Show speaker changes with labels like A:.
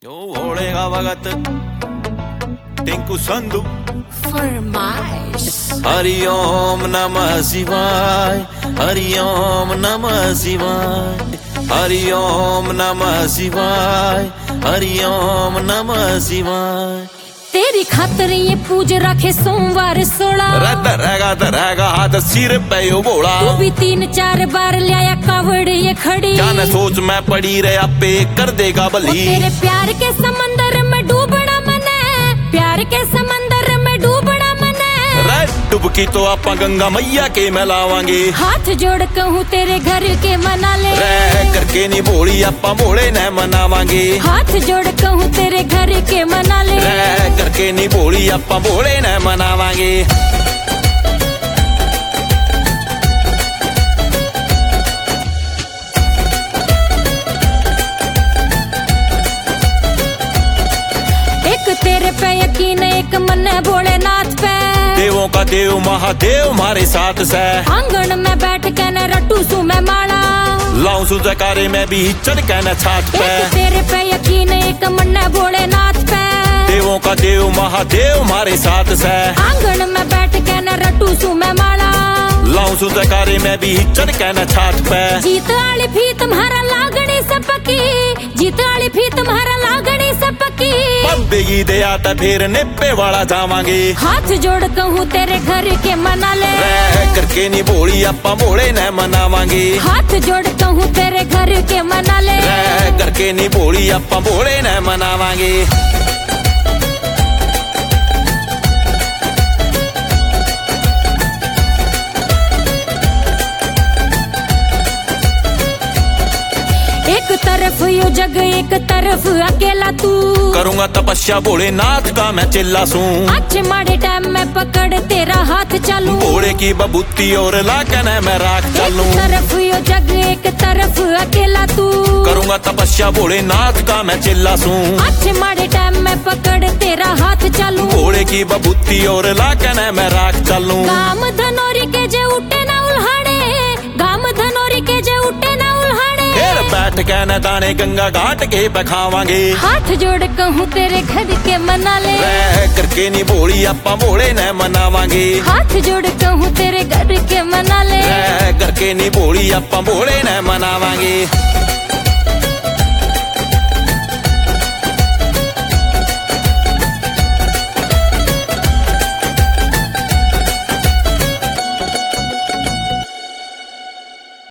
A: जो ओढ़ेगा भगत टिंकू संधू
B: फरमाइश।
A: हरि ओम नमः शिवाय, हरि ओम नमः शिवाय, हरि ओम नमः शिवाय, हरि ओम नमः शिवाय।
B: तेरी खातर ये पूज रखे सोमवार 16।
A: रहेगा हाथ सिर पे यो बोला।
B: तू भी 3-4 बार लिया कावड़ ये खड़ी।
A: क्या न सोच मैं पड़ी रहा पे कर देगा बली।
B: तेरे प्यार के समंदर में डूबना मने, प्यार के समंदर में डूबना मने।
A: डुबकी तो आप गंगा मैया के में लावांगे।
B: हाथ जोड़ कहूँ तेरे घर के मना ले।
A: रह करके नहीं बोली आप बोले न मनावांगे।
B: हाथ जोड़ कहूँ तेरे घर के मना ले।
A: रह करके नहीं बोली आप बोले न मनावांगे।
B: एक तेरे पे यकीन, एक मन भोलेनाथ पे।
A: देवों का देव महादेव हमारे साथ से।
B: आंगन में बैठ के न रटू सू मैं माला।
A: लाऊं सु जकारे में भी चढ़ के न छात पे।
B: एक तेरे पे यकीन, एक मन भोलेनाथ पे।
A: देवों का देव महादेव हमारे साथ से।
B: आंगन में बैठ के न रटू सू मैं माला।
A: लाऊं सु जकारे में भी चढ़ के न छात पे।
B: जीत आली भी तुम्हारा लागणी सबकी, जीत आली भी तुम्हारा लागणी सबकी।
A: बेगी दे आता फिर निप्पे वाला जावांगे।
B: हाथ जोड़ कहूँ तेरे घर के मना ले।
A: रह करके नहीं बोली आप बोले न मनावांगे।
B: हाथ जोड़ कहूँ तेरे घर के मना ले।
A: रह करके नहीं बोली आप बोले न मनावांगे।
B: एक तरफ यो जग, एक तरफ अकेला तू।
A: करूंगा तपस्या भोलेनाथ का मैं चिल्ला सूं।
B: अच्छे माड़े टाइम में पकड़ तेरा हाथ चालू।
A: भोले की बबूती और लाकन मैं राख चलूं।
B: एक तरफ यो जग, एक तरफ अकेला तू।
A: करूंगा तपस्या भोलेनाथ का मैं चिल्ला सूं।
B: अच्छे माड़े टाइम में पकड़ तेरा हाथ चालू।
A: भोले की बबूती और लाकन मैं राख चलूं।
B: गाम धनोरी के जे उठे ना उल्हाड़े, गाम धनोरी के जे उठे ना उल्हाड़े।
A: फिर बैठ के न दाने गंगा घाट के बखावांगे।
B: हाथ जोड़ कहूँ तेरे घर के मना ले।
A: रह करके नहीं बोली आप बोले न मनावांगे।
B: हाथ जोड़ कहूँ तेरे घर के मना ले।
A: रह करके नहीं बोली आप बोले न मनावांगे।